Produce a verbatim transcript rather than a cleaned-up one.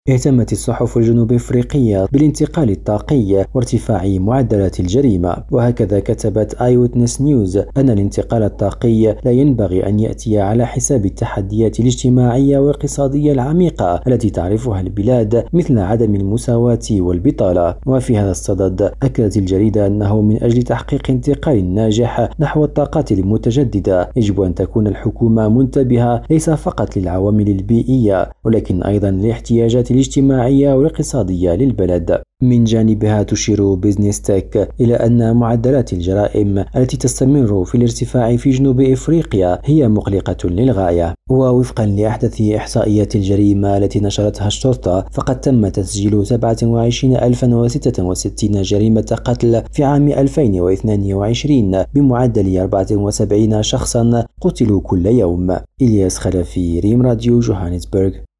اهتمت الصحف الجنوب أفريقية بالانتقال الطاقي وارتفاع معدلات الجريمة، وهكذا كتبت آي ويتنس نيوز أن الانتقال الطاقي لا ينبغي أن يأتي على حساب التحديات الاجتماعية والاقتصادية العميقة التي تعرفها البلاد، مثل عدم المساواة والبطالة. وفي هذا الصدد أكدت الجريدة أنه من أجل تحقيق انتقال ناجح نحو الطاقات المتجددة يجب أن تكون الحكومة منتبهة ليس فقط للعوامل البيئية ولكن أيضا لاحتياجات الاجتماعية والاقتصادية للبلد. من جانبها تشير بيزنس تك إلى أن معدلات الجرائم التي تستمر في الارتفاع في جنوب إفريقيا هي مقلقة للغاية. ووفقا لأحدث إحصائيات الجريمة التي نشرتها الشرطة، فقد تم تسجيل سبعة وعشرين ألفا وستة وستين جريمة قتل في عام ألفين واثنين وعشرين بمعدل أربعة وسبعين شخصا قتلوا كل يوم. إلياس خلفي، ريم راديو، جوهانسبرغ.